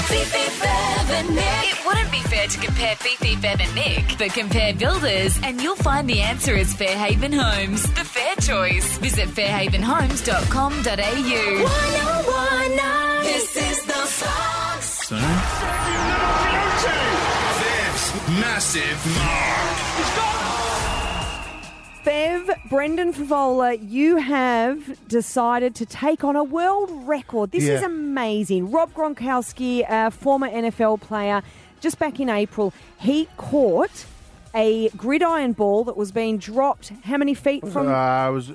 Fifi, Fev and Nick. It wouldn't be fair to compare Fifi, Fev and Nick, but compare builders and you'll find the answer is Fairhaven Homes, the fair choice. Visit fairhavenhomes.com.au. 1019. This is the Fox. Fev's Massive Mark. Fev, Brendan Favola, you have decided to take on a world record. This is amazing. Rob Gronkowski, a former NFL player, just back in April, he caught a gridiron ball that was being dropped how many feet from? It was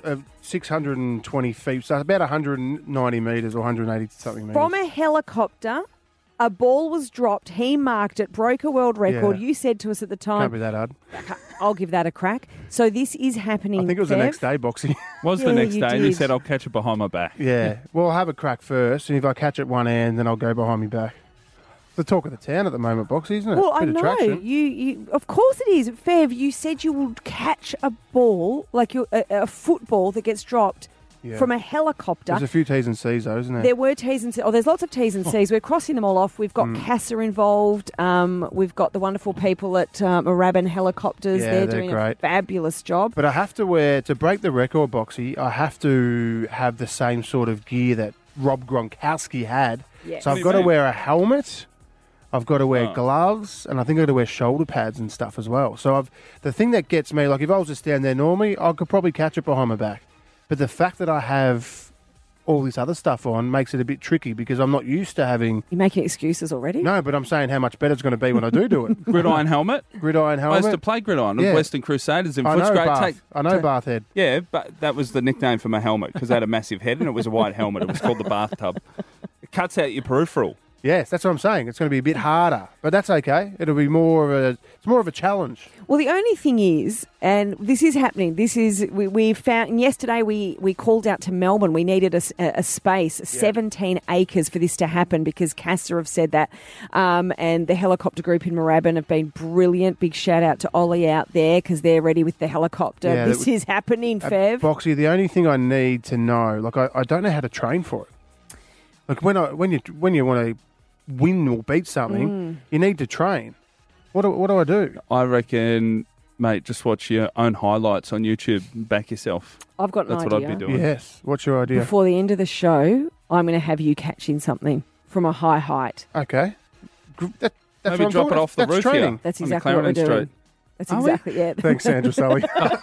620 feet, so about 190 metres or 180 something metres. From a helicopter. A ball was dropped. He marked it, broke a world record. Yeah. You said to us at the time, Can't be that hard. I'll give that a crack. So this is happening. I think it was the Fev. next day, Boxy. Was Yeah, the next you day, and he did. said, I'll catch it behind my back. Yeah. Well, I'll have a crack first, and if I catch it one hand, then I'll go behind me back. The talk of the town at the moment, Boxy, isn't it? Well, I Bit of know. traction. You, of course it is. Fev, you said you will catch a ball, like a football that gets dropped Yeah. from a helicopter. There's a few T's and C's, though, isn't there? There were T's and C's. Oh, there's lots of T's and C's. We're crossing them all off. We've got CASA involved. We've got the wonderful people at Moorabbin Helicopters. Yeah, they're they're doing a great. fabulous job. But I have to wear, to break the record, Boxy, I have to have the same sort of gear that Rob Gronkowski had. Yes. So What I've do you got to mean? wear a helmet, I've got to wear Oh. gloves, and I think I've got to wear shoulder pads and stuff as well. So the thing that gets me, like if I was to stand there normally, I could probably catch it behind my back. But the fact that I have all this other stuff on makes it a bit tricky because I'm not used to having... You're making excuses already? No, but I'm saying how much better it's going to be when I do it. Gridiron helmet. Gridiron I helmet. used to play gridiron Yeah. at Western Crusaders in I know Footscray. Bath. I know Bathhead. Yeah, but that was the nickname for my helmet because I had a massive head and it was a white helmet. It was called the bathtub. It cuts out your peripheral. Yes, that's what I'm saying. It's going to be a bit harder, but that's okay. It'll be more of a challenge. Well, the only thing is, and this is happening, we found, and yesterday we called out to Melbourne. We needed a space, 17 acres for this to happen because CASA have said that. And the helicopter group in Moorabbin have been brilliant. Big shout out to Ollie out there because they're ready with the helicopter. Yeah, this is happening, Fev. Boxy, the only thing I need to know, like I don't know how to train for it. Like when you want to win or beat something, you need to train. What do I do? I reckon, mate, just watch your own highlights on YouTube and back yourself. I've got an That's idea. what I'd be doing. Yes. What's your idea? Before the end of the show, I'm going to have you catching something from a high height. Okay. That's Maybe what I'm drop talking it off the That's roof training. here. That's on exactly what we're Clarendon doing. Street. That's Are we? exactly it. Thanks, Sandra Sully.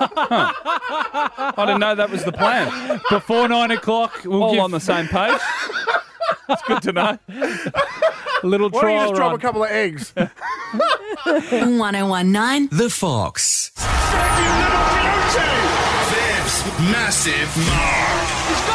I didn't know that was the plan. Before 9 o'clock, we'll All give on the same page. It's good to know. a little Why don't you trial just drop run. a couple of eggs? 1019. The Fox. Fev's Massive Mark.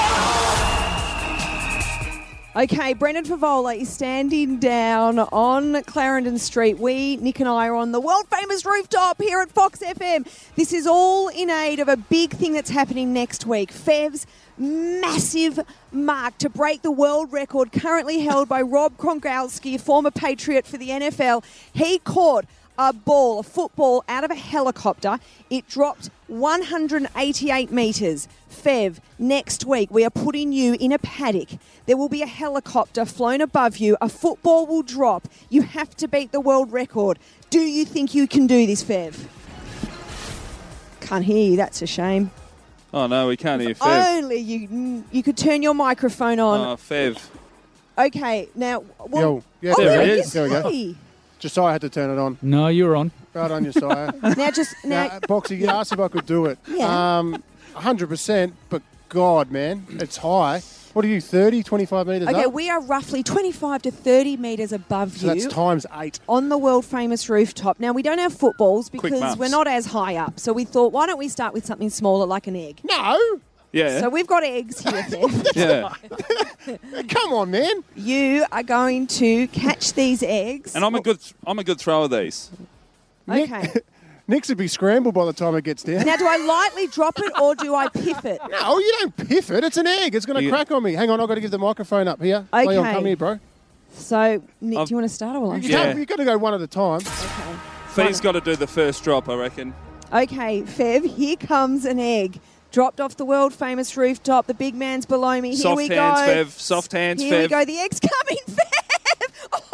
Okay, Brendan Favola is standing down on Clarendon Street. Nick and I, are on the world-famous rooftop here at Fox FM. This is all in aid of a big thing that's happening next week. Fev's massive mark to break the world record currently held by Rob Gronkowski, a former Patriot for the NFL. He caught a football, out of a helicopter. It dropped 188 metres. Fev, next week we are putting you in a paddock. There will be a helicopter flown above you. A football will drop. You have to beat the world record. Do you think you can do this, Fev? Can't hear you. That's a shame. Oh, no, we can't hear Fev. Only you could turn your microphone on. Oh, Fev. Okay, now... Well, yeah, there it yes, is. There we go. hey. Josiah had to turn it on. No, you're on. Right on, Josiah. Now, Boxy, you asked if I could do it. Yeah. 100%, but God, man, it's high. What are you, 30, 25 metres Okay, up? we are roughly 25 to 30 metres above So you that's times 8. on the world-famous rooftop. Now, we don't have footballs because maths. we're not as high up. So we thought, why don't we start with something smaller like an egg? No! Yeah. So we've got eggs here, Fev. yeah. Come on, man. You are going to catch these eggs. And I'm a good thrower of these. Okay. Nick's would be scrambled by the time it gets down. Now, do I lightly drop it or do I piff it? No, you don't piff it. It's an egg. It's going to You- crack on me. Hang on, I've got to give the microphone up here. Okay. Leon, come here, bro. So, Nick, do you want to start or will I You start? can't, you've got to go one at a time. Fee's got to do the first drop, I reckon. Okay, Fev, here comes an egg. Dropped off the world-famous rooftop. The big man's below me. Here Soft we hands, go. Fev. Soft hands, Here we Fev. go. The egg's coming, Fev.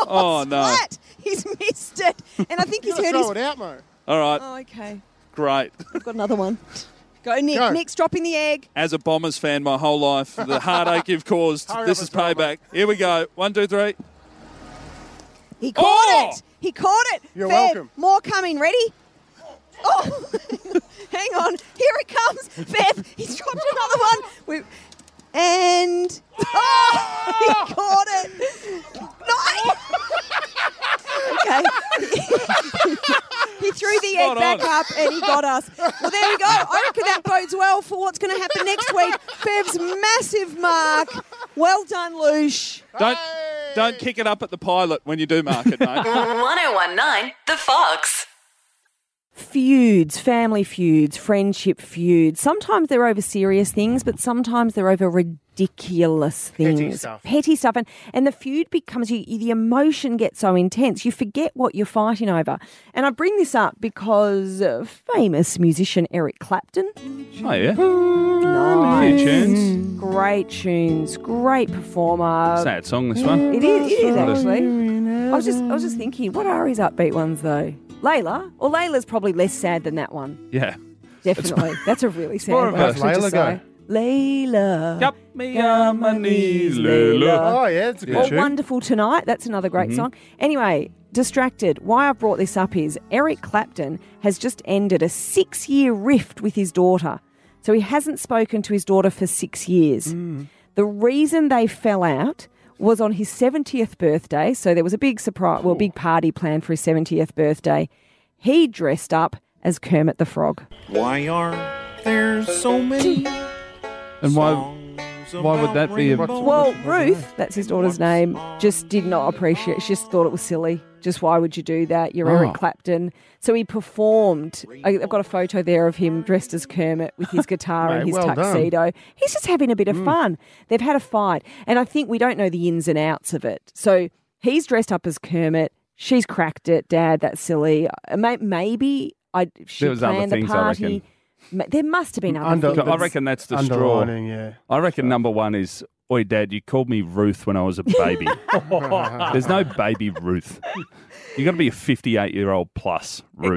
Oh, no. Flat. He's missed it. And I think he's You heard gotta his... throw it out, Mo. All right, Oh, okay. great. I've got another one. Go, Nick. Go. Nick's dropping the egg. As a Bombers fan my whole life, the heartache you've caused, Hurry this up is as well, payback. Here we go. 1, 2, 3. He caught Oh! it. He caught it. You're Fev, welcome. More coming. Ready? Oh, hang on. Here it comes. Bev, he's dropped another one. And he caught it. No. Okay. He threw the egg Spot back on. up and he got us. Well, there we go. I reckon that bodes well for what's going to happen next week. Bev's massive mark. Well done, Loosh. Don't kick it up at the pilot when you do mark it, mate. 1019 The Fox. Feuds, family feuds, friendship feuds. Sometimes they're over serious things, but sometimes they're over ridiculous things. Petty stuff. And the feud becomes, the emotion gets so intense, you forget what you're fighting over. And I bring this up because famous musician Eric Clapton. Oh, yeah? Nice. Few tunes. Great tunes, great performer. Sad song, this one. It is actually. I was just thinking, what are his upbeat ones though? Layla? Or Layla's probably less sad than that one. Yeah. Definitely. That's a really sad more of one. a- actually, to Layla say. Layla. Got me on my knees, Layla. Oh, yeah, it's a good Or tune. Wonderful Tonight. That's another great song. Anyway, Distracted. Why I brought this up is Eric Clapton has just ended a 6-year rift with his daughter. So he hasn't spoken to his daughter for 6 years. The reason they fell out was on his 70th birthday. So there was a big big party planned for his 70th birthday. He dressed up as Kermit the Frog. Why are there so many? And why would that be a... Well, Ruth, that's his daughter's name, just did not appreciate it. She just thought it was silly. Just why would you do that? You're Eric Clapton. So he performed. I've got a photo there of him dressed as Kermit with his guitar and Mate, his well done. tuxedo. He's just having a bit of fun. They've had a fight. And I think we don't know the ins and outs of it. So he's dressed up as Kermit. She's cracked it. Dad, that's silly. Maybe she There was other planned the things, I party. reckon. There must have been other things. I reckon that's the straw. Underlining, yeah. I reckon number one is, oi, Dad, you called me Ruth when I was a baby. There's no baby Ruth. You got to be a 58-year-old plus Ruth.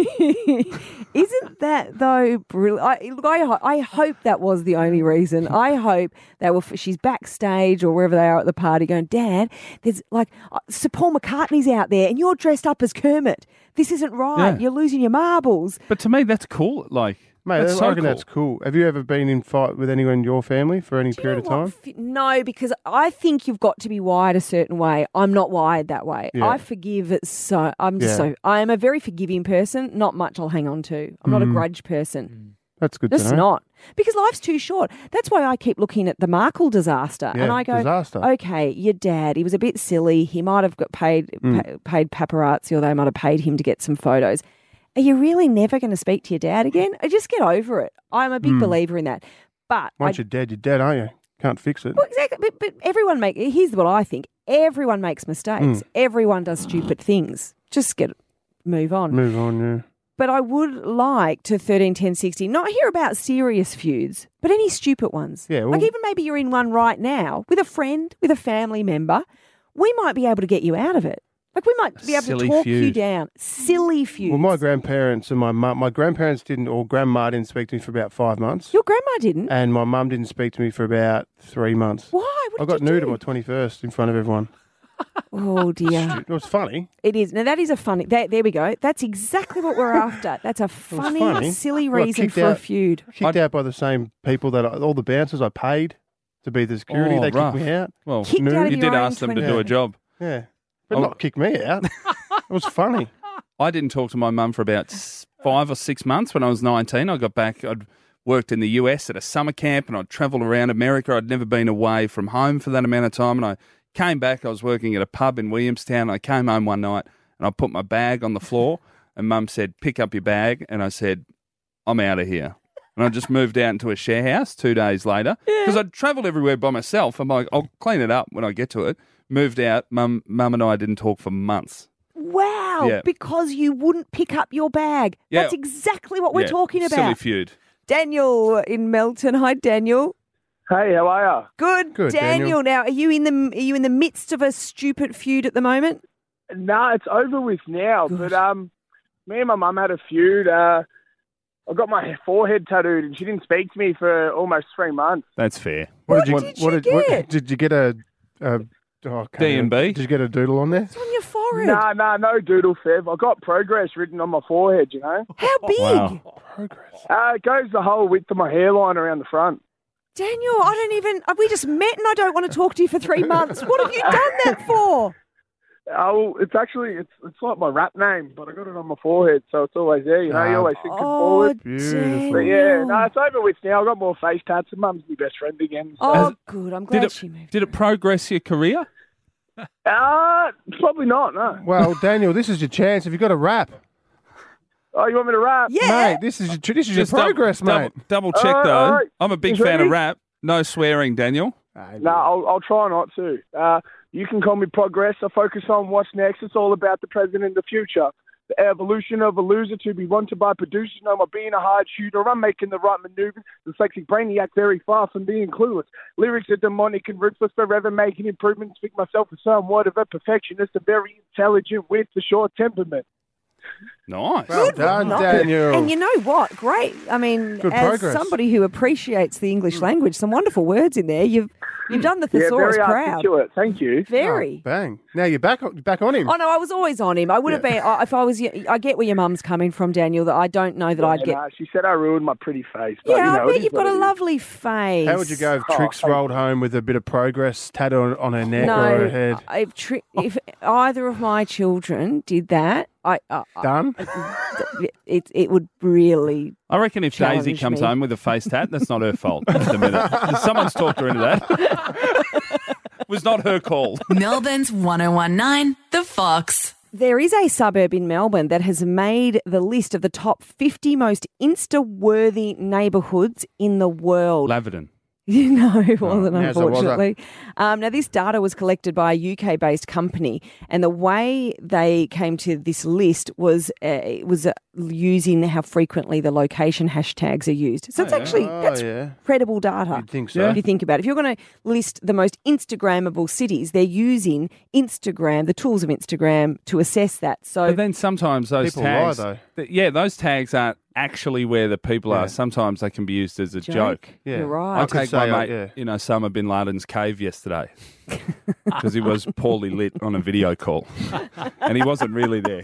Isn't that though brilliant? I hope that was the only reason. I hope she's backstage or wherever they are at the party going, Dad, there's Sir Paul McCartney's out there and you're dressed up as Kermit. This isn't right. Yeah. You're losing your marbles. But to me, that's cool. Like, Mate, that's I so reckon cool. that's cool. Have you ever been in fight with anyone in your family for any Do you period of know time? what? No, because I think you've got to be wired a certain way. I'm not wired that way. Yeah. I forgive it so. Yeah. I am a very forgiving person. Not much I'll hang on to. I'm not a grudge person. That's good Just to know. not. Because life's too short. That's why I keep looking at the Markle disaster. Yeah, and I go, disaster. okay, your dad, he was a bit silly. He might have got paid paparazzi, or they might have paid him to get some photos. Are you really never going to speak to your dad again? Just get over it. I'm a big believer in that. But Once you're dead, aren't you? Can't fix it. well, exactly. But everyone here's what I think. Everyone makes mistakes. Everyone does stupid things. Just move on. Move on, yeah. But I would like to 13, 10, 60 not hear about serious feuds, but any stupid ones. Yeah, well- like even maybe you're in one right now with a friend, with a family member. We might be able to get you out of it. Like we might be able Silly to talk you feud. down. Silly feuds. Well, my grandparents and my grandparents didn't, or grandma didn't speak to me for about 5 months. Your grandma didn't. And my mum didn't speak to me for about 3 months. Why? What I did got you nude do? at my 21st in front of everyone. Oh dear. It was funny. It is. Now, that is a funny... there we go. That's exactly what we're after. That's a funny, funny. silly I got reason kicked for a out. feud. Kicked out by the same people all the bouncers I paid to be the security. Oh, they rough. kicked me out. Well, Kicked out of you your did own ask them to 20. do a job. Yeah. But Oh. not kick me out. It was funny. I didn't talk to my mum for about 5 or 6 months when I was 19. I got back. I'd worked in the US at a summer camp and I'd travelled around America. I'd never been away from home for that amount of time. And I came back. I was working at a pub in Williamstown. I came home one night and I put my bag on the floor and Mum said, pick up your bag. And I said, I'm out of here. And I just moved out into a share house 2 days later because I'd travelled everywhere by myself. I'm like, I'll clean it up when I get to it. Moved out. Mum and I didn't talk for months. Wow, Yeah. because you wouldn't pick up your bag. Yeah. That's exactly what we're Yeah, talking Silly about. feud. Daniel in Melton. Hi, Daniel. Hey, how are you? Good, Good, Daniel. Daniel. Now, are you in the midst of a stupid feud at the moment? No, it's over with now. Good. But me and my mum had a feud. I got my forehead tattooed, and she didn't speak to me for almost 3 months. That's fair. What did you get? Did you get a D&B? Did you get a doodle on there? It's on your forehead. No doodle, Fev. I got progress written on my forehead, you know. How big? Wow. Progress. It goes the whole width of my hairline around the front. Daniel, I don't even. We just met and I don't want to talk to you for 3 months. What have you done that for? Oh, it's like my rap name, but I got it on my forehead, so it's always there. You know, you always think it's forward. Beautiful. But yeah, no, it's over with now. I got more face tats, and Mum's my best friend again. So. Oh, good. I'm glad she moved. Did it progress your career? Probably not. No. Well, Daniel, this is your chance. Have you got a rap? Oh, you want me to rap? Yeah. Mate, this is your Just progress, mate. Double check, All though. right, all right. I'm a big You fan of ready? rap. No swearing, Daniel. No, I'll try not to. You can call me Progress. I focus on what's next. It's all about the present and the future. The evolution of a loser to be wanted by producers. No, I'm being a hard shooter. I'm making the right maneuver. Dyslexic brainiac, very far from being clueless. Lyrics are demonic and ruthless, forever making improvements. Think myself as somewhat of a perfectionist, a very intelligent with a short temperament. Nice. Well done, No. Daniel. And you know what? Great. I mean, Good as progress. somebody who appreciates the English language, some wonderful words in there. You've done the thesaurus very proud. articulate. Thank you. Very. Bang. Now you're back on him. Oh no, I was always on him. I would have been if I was. I get where your mum's coming from, Daniel. That I don't know that I'd get. She said I ruined my pretty face. But, Yeah, you know, I it bet is you've what got it a is. lovely face. How would you go if Trix thank rolled home with a bit of progress tattoo on her neck or her No, head? if either of my children did that, Done? it would really. I reckon if Daisy Challenge comes me. home with a face tat, that's not her fault. Just a minute. Someone's talked her into that. Was not her call. Melbourne's 1019, The Fox. There is a suburb in Melbourne that has made the list of the top 50 most Insta-worthy neighbourhoods in the world. Laverton. No, it wasn't, yes, it was. unfortunately. Now, this data was collected by a UK-based company, and the way they came to this list was using how frequently the location hashtags are used. So it's actually that's credible data. You'd think so. If you think about it. If you're going to list the most Instagrammable cities, they're using Instagram, the tools of Instagram, to assess that. So But then sometimes those People tags, lie, those tags aren't actually where the people are. Sometimes they can be used as a joke. Yeah. You're right. I take my mate, yeah. Osama bin Laden's cave yesterday because he was poorly lit on a video call, and he wasn't really there.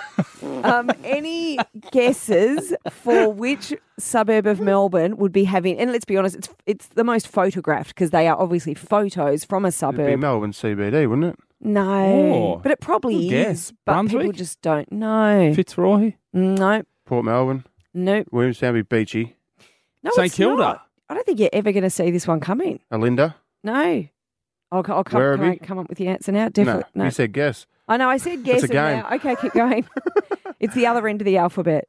Any guesses for which suburb of Melbourne would be having? And let's be honest, it's the most photographed because they are obviously photos from a It'd be suburb. Melbourne CBD, wouldn't it? No, Oh, but it probably good is. guess. But people Brunswick? just don't know. Fitzroy, No, Port Melbourne, no, Williamstown be beachy. no. St it's Kilda. not. I don't think you're ever going to see this one coming. Alinda? No. I'll come, Werribee? can I come up with the answer now? Definitely. No. You said guess. I know, I said guess. a and game. now. Okay, keep going. It's the other end of the alphabet.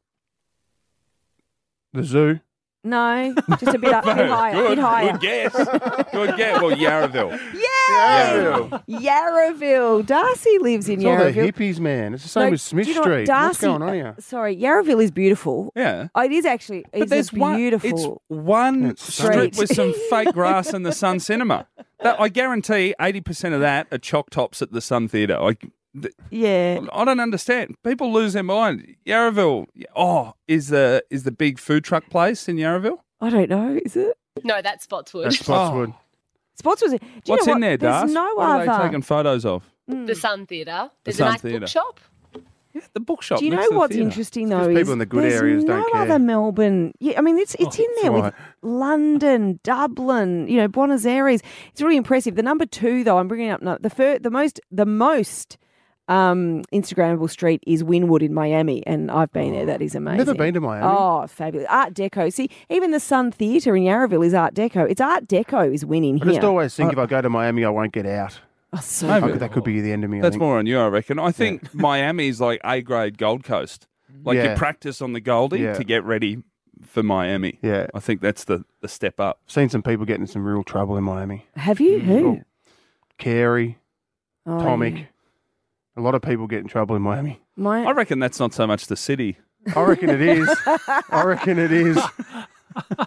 The zoo. No, just a bit up, bit higher, bit higher. Good guess. Good guess. Well, Yarraville. Yay! Yarraville. Darcy lives in It's all the Yarraville. hippies, man. It's the same No, with Smith do you know what, Street. Darcy, What's going on here? Sorry, Yarraville is beautiful. Yeah. Oh, it is actually. But It's there's a beautiful. It's one It's strip street. with some fake grass in the Sun Cinema. I guarantee 80% of that are chalk tops at the Sun Theatre. Yeah. I don't understand. People lose their mind. Yarraville. Oh, is the big food truck place in Yarraville? I don't know. Is it? No, that's Spotswood. That's Spotswood. Spots was it? Do you What's know in what? there, There's Darcy? no What are they other. taking photos of? The Sun Theatre. There's Sun a nice Theatre. bookshop. Yeah, the bookshop. Do you next know to the what's theatre. interesting Because though? people is in the good there's areas no don't care. other Melbourne. Yeah, I mean it's in there right. with London, Dublin, Buenos Aires. It's really impressive. The number 2 though, I'm bringing up the most Instagrammable street is Wynwood in Miami, and I've been there. That is amazing. Never been to Miami. Oh, fabulous! Art Deco. See, even the Sun Theatre in Yarraville is Art Deco. It's Art Deco is winning I here. just always think if I go to Miami, I won't get out. Oh, so Maybe. good. That could be the end of me. I That's think. more on you, I reckon. I think Miami's like A-grade Gold Coast. Like you Yeah. practice on the Goldie Yeah. to get ready for Miami. Yeah. I think that's the step up. Seen some people getting in some real trouble in Miami. Have you? Who? Carey, Oh, Tomic. yeah. A lot of people get in trouble in Miami. I reckon that's not so much the city. I reckon it is. I reckon it is.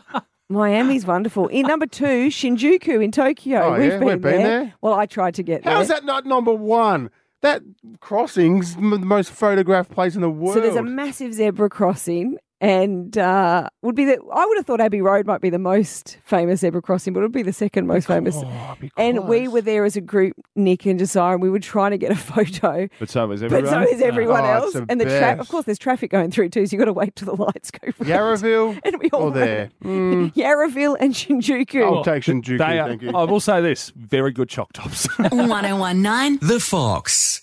Miami's wonderful. In number 2, Shinjuku in Tokyo. Oh, yeah? We've been there. Well, I tried to get there. How is that not number 1? That crossing's the most photographed place in the world. So there's a massive zebra crossing, and I would have thought Abbey Road might be the most famous zebra crossing, but it would be the second most famous. And we were there as a group, Nick and Josiah, and we were trying to get a photo. But so was everyone. But so is everyone else. it's the And best. of course, there's traffic going through too, so you've got to wait till the lights go red. Yarraville And we all or there? Yarraville and Shinjuku. I'll take Shinjuku, They are, thank you. I will say this, very good choc tops. 1019 The Fox.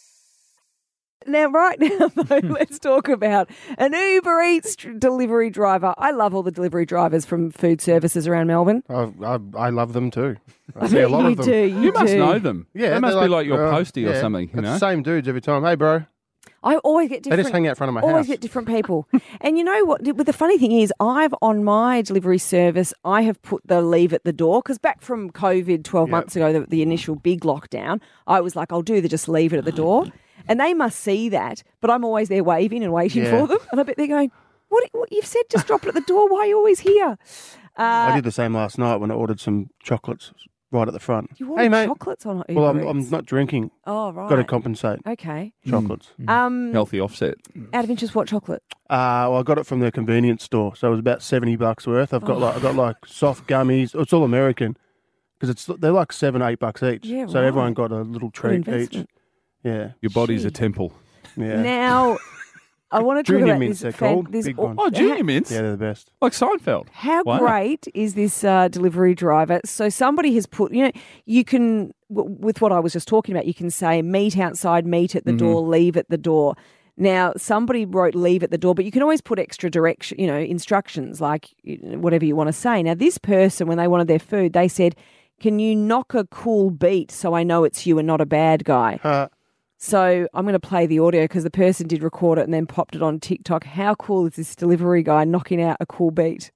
Now, right now, though, let's talk about an Uber Eats delivery driver. I love all the delivery drivers from food services around Melbourne. I love them too. I I see a bet lot you of them. do. You must know them. Yeah, They must they're be like your postie or yeah, something, you it's know? the same dudes every time. Hey, bro. I always get They different. just hang out in front of my always house. get different people. And you know what? But the funny thing is, on my delivery service, I have put the leave at the door because back from COVID 12 months ago, the initial big lockdown, I was like, I'll do the just leave it at the door. And they must see that, but I'm always there waving and waiting Yeah. for them. And I bet they're going, what you've said, just drop it at the door. Why are you always here? I did the same last night when I ordered some chocolates right at the front. You Hey, ordered mate. chocolates on Uber Well, I'm Eats. not drinking. Oh, right. Got to compensate. Okay. Chocolates. Healthy offset. Out of interest, what chocolate? Well, I got it from the convenience store, so it was about $70 worth. I've got like soft gummies. It's all American because they're like $7-8 each. Yeah, so right. everyone got a little treat each. investment. Yeah, Your body's a temple. yeah. Now, I want to talk Junior about mints, this. they're called. Big ones. Oh, junior mints? Yeah, they're the best. Like Seinfeld. How Wow. great is this delivery driver? So somebody has put, you can, with what I was just talking about, you can say meet outside, meet at the door, leave at the door. Now, somebody wrote leave at the door, but you can always put extra direction, instructions, like whatever you want to say. Now, this person, when they wanted their food, they said, can you knock a cool beat so I know it's you and not a bad guy? So I'm going to play the audio because the person did record it and then popped it on TikTok. How cool is this delivery guy knocking out a cool beat?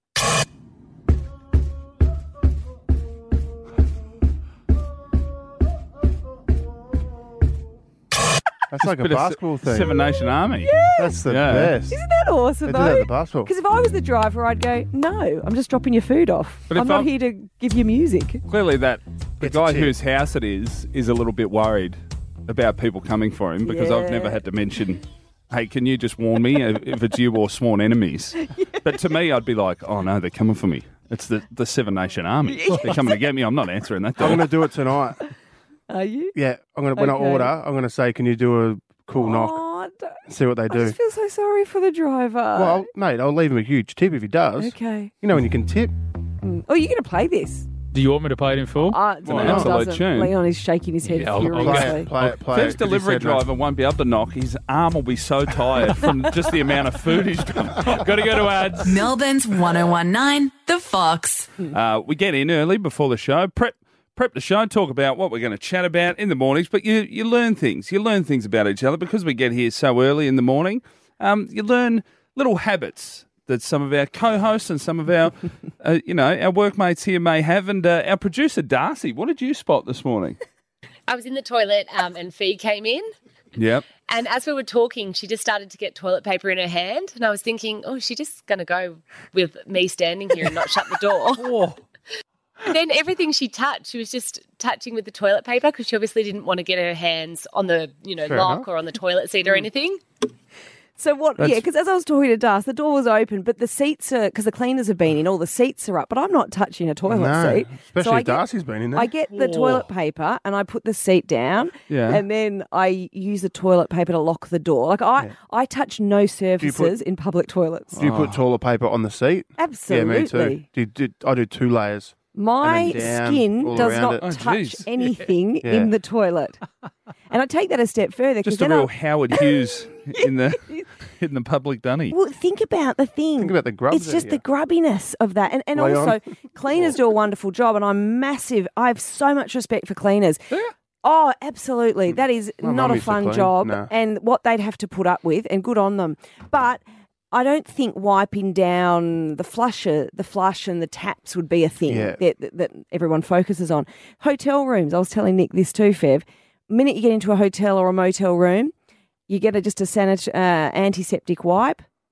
That's like a Bit of basketball thing. Seven Nation Army. That's the Yeah. best. Isn't that awesome, They though? do that at the basketball. Because if I was the driver, I'd go, no, I'm just dropping your food off. But I'm if not I'm- here to give you music. Clearly the Gets a guy tip. whose house it is a little bit worried about people coming for him because I've never Yeah. had to mention, hey, can you just warn me if it's you or sworn enemies? But to me, I'd be like, oh, no, they're coming for me. It's the Seven Nation Army. They're coming to get me. I'm not answering that. I'm going to do it tonight. Are you? Yeah, when I Okay. order, I'm going to say, can you do a cool knock? Oh, See what they I do. just feel so sorry for the driver. Well, mate, I'll leave him a huge tip if he does. Okay. You know when you can tip? Oh, you're going to play this? Do you want me to play it in full? an Leon absolute doesn't. tune. Leon is shaking his head Yeah, I'll furiously. Play it. First 'cause he delivery said no. driver won't be able to knock. His arm will be so tired from just the amount of food he's got. Got to go to ads. Melbourne's 1019 The Fox. We get in early before the show, prep the show, talk about what we're going to chat about in the mornings, but you learn things. You learn things about each other because we get here so early in the morning. You learn little habits that some of our co-hosts and some of our, our workmates here may have. And our producer, Darcy, what did you spot this morning? I was in the toilet and Fee came in. Yep. And as we were talking, she just started to get toilet paper in her hand. And I was thinking, oh, she's just going to go with me standing here and not shut the door. And then everything she touched, she was just touching with the toilet paper because she obviously didn't want to get her hands on the, Fair lock enough. or on the toilet seat or anything. So what? Yeah, because as I was talking to Das, the door was open, but the seats are because the cleaners have been in. All the seats are up, but I'm not touching a toilet No, seat. especially I if Darcy's been in there. I get the toilet paper and I put the seat down, Yeah. and then I use the toilet paper to lock the door. Like I touch no surfaces in public toilets. Do you put toilet paper on the seat? Absolutely. Yeah, me too. I do 2 layers. My And then down, skin all does around not it. Oh, touch geez. anything Yeah. in the toilet. And I take that a step further because Just a then real Howard Hughes in the public dunny. well, think about the thing. Think about the grubs It's just there, the grubbiness of that. And Leon. also, cleaners do a wonderful job, and I'm massive. I have so much respect for cleaners. Oh, absolutely. That is My not mum a used to fun clean. job, No. and what they'd have to put up with, and good on them. But I don't think wiping down the flush and the taps would be a thing Yeah. that everyone focuses on. Hotel rooms. I was telling Nick this too, Fev. Minute you get into a hotel or a motel room, you get just a antiseptic wipe.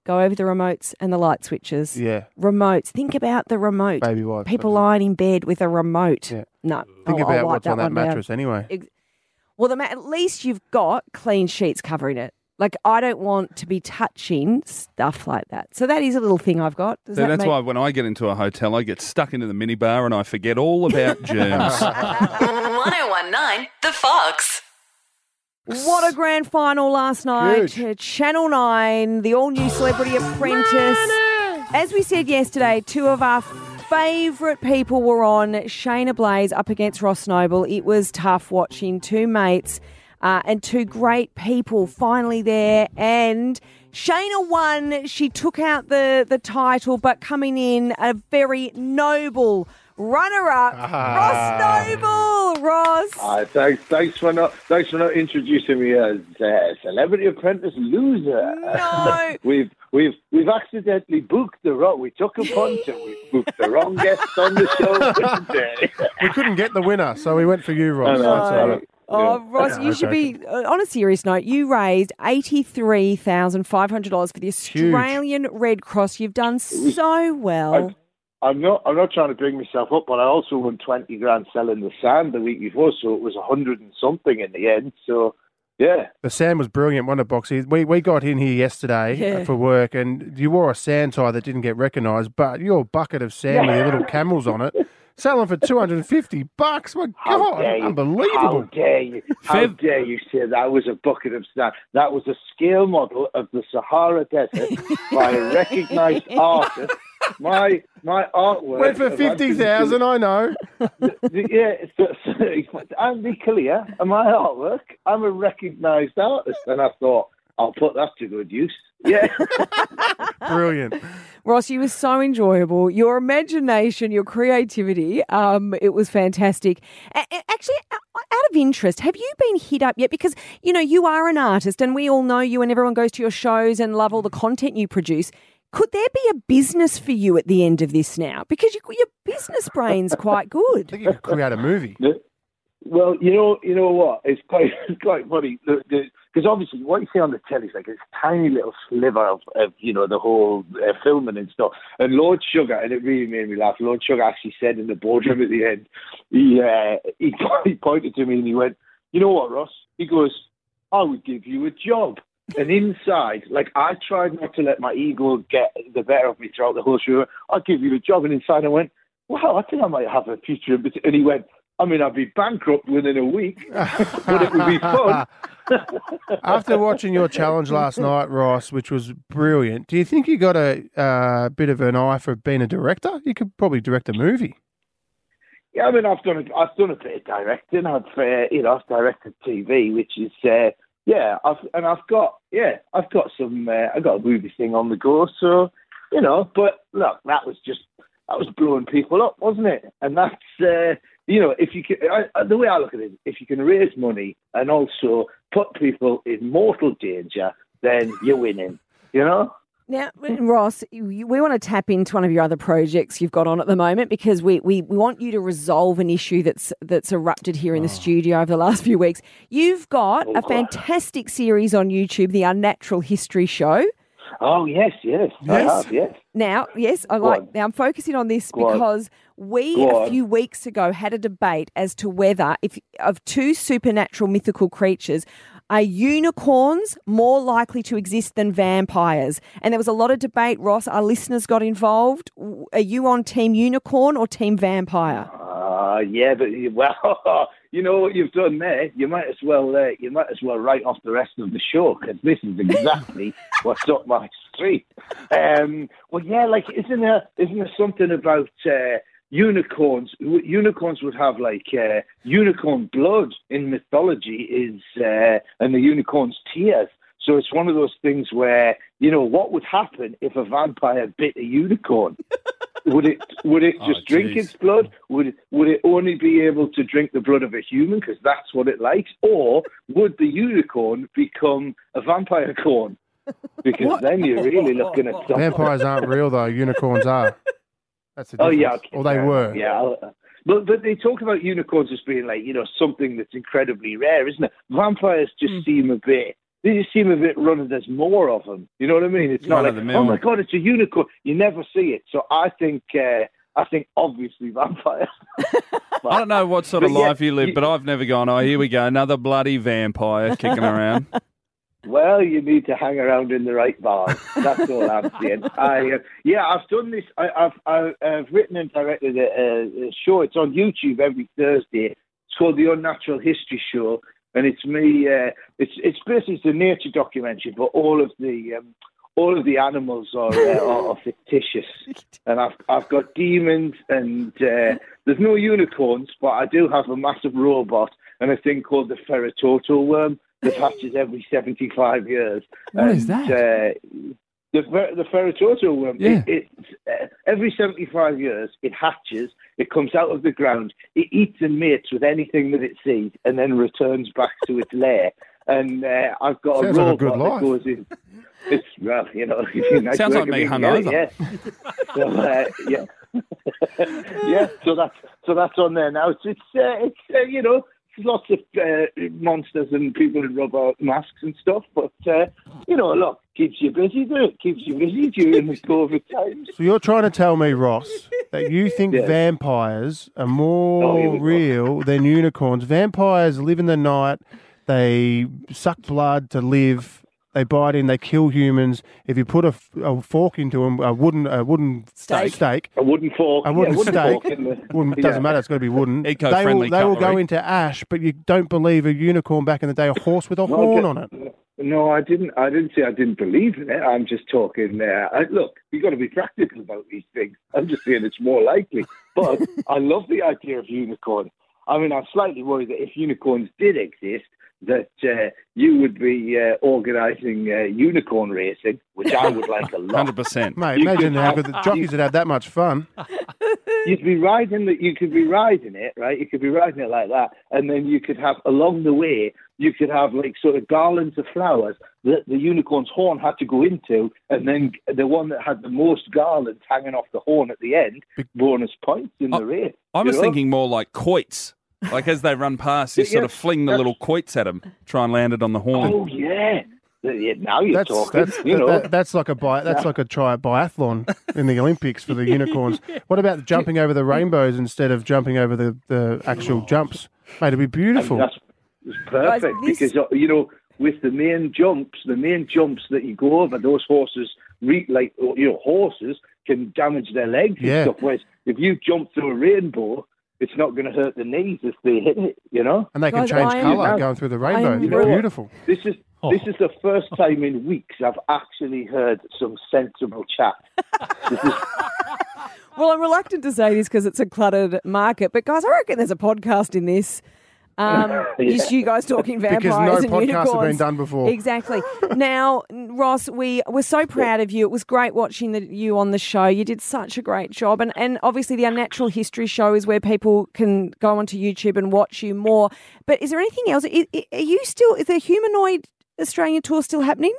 Go over the remotes and the light switches. Yeah. Remotes. Think about the remote. Baby wipes. People lying in bed with a remote. Yeah. No. Think I'll about write what's on that one down. mattress anyway. Well, at least you've got clean sheets covering it. Like, I don't want to be touching stuff like that. So that is a little thing I've got. Does So that that's make- why when I get into a hotel, I get stuck into the minibar and I forget all about germs. 1019 The Fox. What a grand final last night. Huge. Channel 9, the all-new Celebrity Apprentice. As we said yesterday, two of our favourite people were on. Shayna Blaze up against Ross Noble. It was tough watching two mates and two great people finally there. And Shayna won. She took out the title, but coming in a very noble runner-up, Ross Noble. Ross. Thanks for not introducing me as Celebrity Apprentice loser. No. We've accidentally booked the wrong. We took a punt and we booked the wrong guest on the show for today. We couldn't get the winner, so we went for you, Ross. I know. That's all right. Oh, Ross, No, you should be, on a serious note, you raised $83,500 for the Australian Red Cross. You've done so well. I'm not trying to bring myself up, but I also won 20 grand selling the sand the week before, so it was 100 and something in the end. So, yeah. The sand was brilliant, wasn't it, Boxy? We got in here yesterday for work, and you wore a sand tie that didn't get recognised, but your bucket of sand with your little camels on it, selling for $250. My God, unbelievable! How dare you say that was a bucket of sand? That was a scale model of the Sahara Desert by a recognised artist. My artwork went for 50,000. I know. I'm be clear. My artwork. I'm a recognised artist, and I thought I'll put that to good use. Yeah, brilliant. Ross, you were so enjoyable. Your imagination, your creativity, it was fantastic. Actually, out of interest, have you been hit up yet? Because, you are an artist and we all know you and everyone goes to your shows and love all the content you produce. Could there be a business for you at the end of this now? Because your business brain's quite good. I think you could create a movie. Well, you know what? It's quite funny because obviously what you see on the telly is like this tiny little sliver of the whole filming and stuff. And Lord Sugar, and it really made me laugh. Lord Sugar actually said in the boardroom at the end, he pointed to me and he went, "You know what, Ross?" He goes, "I would give you a job." And inside, like, I tried not to let my ego get the better of me throughout the whole show. I'll give you a job. And inside I went, wow, I think I might have a future. And he went, I'd be bankrupt within a week, but it would be fun. After watching your challenge last night, Ross, which was brilliant, do you think you got a bit of an eye for being a director? You could probably direct a movie. Yeah, I've done a bit of directing. I've directed TV, which is... I've got a movie thing on the go. So, but look, that was blowing people up, wasn't it? And that's, if you can, the way I look at it, if you can raise money and also put people in mortal danger, then you're winning, Now, Ross, we want to tap into one of your other projects you've got on at the moment because we want you to resolve an issue that's erupted here in the studio over the last few weeks. You've got a fantastic series on YouTube, The Unnatural History Show. Oh, yes. I have, yes. Now, yes, I'm focusing on this because a few weeks ago had a debate as to whether, of two supernatural mythical creatures, are unicorns more likely to exist than vampires? And there was a lot of debate, Ross. Our listeners got involved. Are you on Team Unicorn or Team Vampire? Yeah, but you know what you've done there. You might as well write off the rest of the show because this is exactly what's up my street. Isn't there something about unicorns? Unicorns would have unicorn blood in mythology and the unicorn's tears. So it's one of those things where, what would happen if a vampire bit a unicorn? Would it just drink its blood? Would it only be able to drink the blood of a human because that's what it likes? Or would the unicorn become a vampire corn? Because then you're really looking at something. Vampires aren't real though. Unicorns are. That's the difference. Yeah. Okay. Or they were. Yeah. But they talk about unicorns as being something that's incredibly rare, isn't it? Vampires just seem a bit they just seem a bit running. There's more of them. You know what I mean? It's not like, oh my God, it's a unicorn. You never see it. So I think obviously vampires. I don't know what sort of But yeah, life you live, but I've never gone, oh, here we go, another bloody vampire kicking around. Well, you need to hang around in the right bars. That's all I'm saying. I've done this. I've written and directed a show. It's on YouTube every Thursday. It's called The Unnatural History Show, and it's me. It's basically a nature documentary, but all of the animals are fictitious, and I've got demons, and there's no unicorns, but I do have a massive robot and a thing called the Ferrototo worm that hatches every 75 years. What is that? The Ferrototo worm. Yeah. Every 75 years, it hatches. It comes out of the ground. It eats and mates with anything that it sees, and then returns back to its lair. And I've got Sounds a like a robot good that life. goes in. It's well, nice Sounds like me hungover. Yeah. So, So that's on there now. It's there's lots of monsters and people in rubber masks and stuff, but look, keeps you busy. Keeps you busy during the COVID times. So you're trying to tell me, Ross, that you think vampires are more real than unicorns? Vampires live in the night. They suck blood to live. They bite in. They kill humans. If you put a fork into them, a wooden steak, a wooden fork, a wooden steak, fork doesn't matter. It's got to be wooden. Eco-friendly They will go cutlery. into ash, but you don't believe a unicorn back in the day, a horse with a horn on it. No, I didn't say I didn't believe in it. I'm just talking. Look, you've got to be practical about these things. I'm just saying it's more likely. But I love the idea of unicorn. I mean, I'm slightly worried that if unicorns did exist, that you would be organising unicorn racing, which I would like a lot. 100%. Mate, imagine how good the jockeys would have that much fun. You could be riding it, right? You could be riding it like that, and then you could have, along the way, you could have like sort of garlands of flowers that the unicorn's horn had to go into, and then the one that had the most garlands hanging off the horn at the end, bonus points in the race. I was thinking more like quoits. Like as they run past, you sort of fling the little quoits at them, try and land it on the horn. Oh, yeah. Now you're talking. That's like a biathlon in the Olympics for the unicorns. What about jumping over the rainbows instead of jumping over the actual jumps? Mate, it'd be beautiful. That's perfect because with the main jumps that you go over, those horses, horses can damage their legs and stuff. Whereas if you jump through a rainbow, it's not going to hurt the knees if they hit it, And they can change colour going through the rainbow. It's beautiful. This is the first time in weeks I've actually heard some sensible chat. Well, I'm reluctant to say this because it's a cluttered market, but guys, I reckon there's a podcast in this. Just you guys talking vampires because no and podcasts unicorns. have been done before. Exactly. Now, Ross, we were so proud of you. It was great watching you on the show. You did such a great job. And obviously the Unnatural History Show is where people can go onto YouTube and watch you more. But is there anything else? Is the Humanoid Australian tour still happening?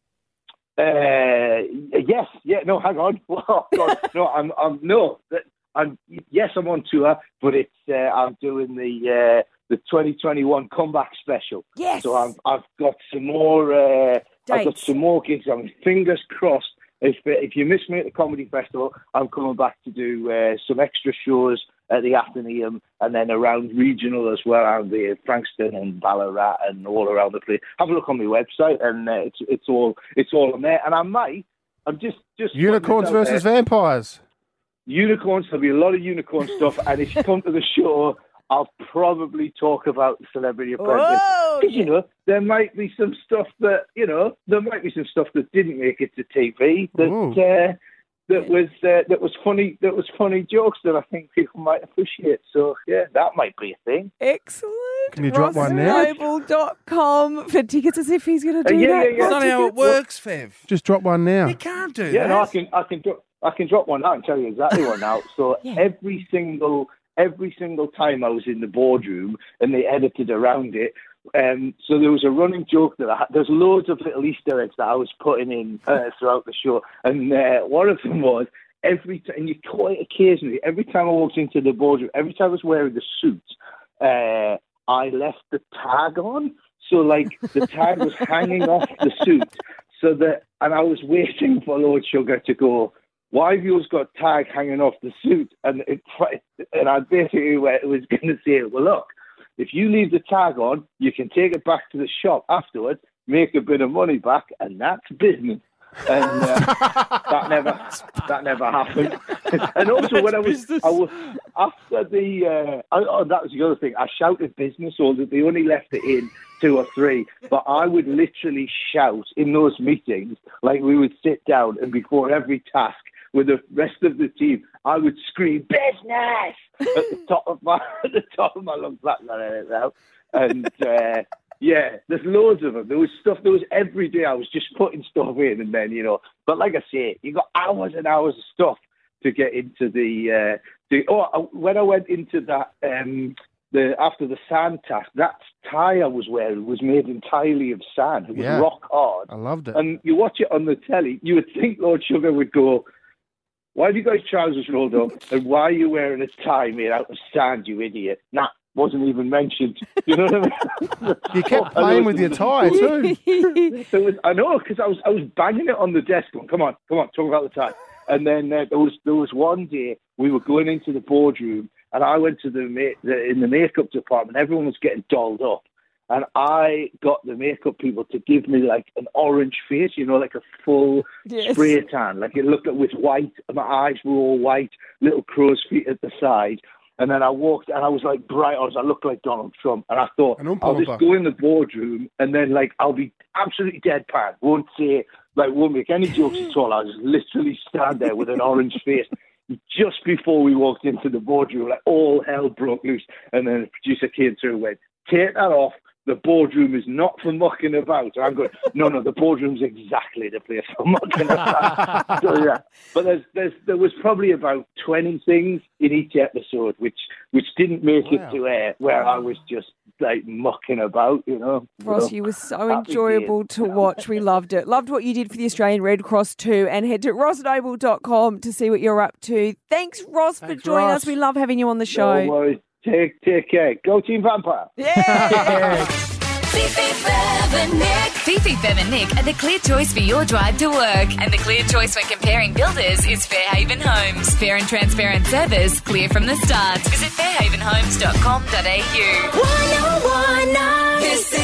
Yes. Yeah. No, hang on. Oh, God. No, I'm on tour, but it's I'm doing the 2021 comeback special. Yes. So I've got some more. I've got some more gigs. I'm fingers crossed. If you miss me at the comedy festival, I'm coming back to do some extra shows at the Athenaeum and then around regional as well, around the Frankston and Ballarat and all around the place. Have a look on my website, and it's all on there. And I'm just unicorns versus vampires. Unicorns. There'll be a lot of unicorn stuff, and if you come to the show, I'll probably talk about the Celebrity Apprentice. Because, there might be some stuff that, didn't make it to TV that was funny jokes that I think people might appreciate. So, yeah, that might be a thing. Excellent. Can you drop one now? RossNoble.com for tickets as if he's going to do that. That's not how it works, Fev. Just drop one now. You can't do that. Yeah, no, I can drop one now and tell you exactly one now. So every single time I was in the boardroom and they edited around it, so there was a running joke that there's loads of little Easter eggs that I was putting in throughout the show, and one of them was every time I walked into the boardroom, every time I was wearing the suit, I left the tag on. So, like, the tag was hanging off the suit. And I was waiting for Lord Sugar to go, why have you got tag hanging off the suit? And I basically was going to say, well, look, if you leave the tag on, you can take it back to the shop afterwards, make a bit of money back, and that's business. And that never happened. And also, when I was after that was the other thing. I shouted business, or that they only left it in 2 or 3. But I would literally shout in those meetings, like we would sit down, and before every task with the rest of the team, I would scream business at the top of my lungs. And yeah, there's loads of them. There was every day. I was just putting stuff in, and then But like I say, you got hours and hours of stuff to get into when I went into that after the sand task, that tie I was wearing was made entirely of sand. It was rock hard. I loved it. And you watch it on the telly, you would think Lord Sugar would go, why have you got your trousers rolled up, and why are you wearing a tie made out of sand, you idiot? Nah, wasn't even mentioned. You know what I mean? You kept playing with your tie too. I know, because I was banging it on the desk going, come on, talk about the tie. And then there was one day we were going into the boardroom, and I went to in the makeup department. Everyone was getting dolled up, and I got the makeup people to give me like an orange face, like a full spray tan, like it looked like with white. My eyes were all white, little crow's feet at the side. And then I walked, and I was like bright. I looked like Donald Trump, and I thought I'll just go in the boardroom, and then like I'll be absolutely deadpan, won't make any jokes at all. I'll just literally stand there with an orange face. Just before we walked into the boardroom, like all hell broke loose, and then the producer came through and went, "Take that off. The boardroom is not for mucking about." And I'm going, no, the boardroom's exactly the place for mucking about. So, yeah. But there was probably about 20 things in each episode which didn't make it to air, where I was just like mucking about, Ross, you were so enjoyable to watch. We loved it. Loved what you did for the Australian Red Cross too. And head to rossnoble.com to see what you're up to. Thanks, Ross, for joining us. We love having you on the show. No worries. Take care. Go Team Vampire. Yeah. Fifi, Fem and Nick are the clear choice for your drive to work. And the clear choice when comparing builders is Fairhaven Homes. Fair and transparent service, clear from the start. Visit fairhavenhomes.com.au. 1019.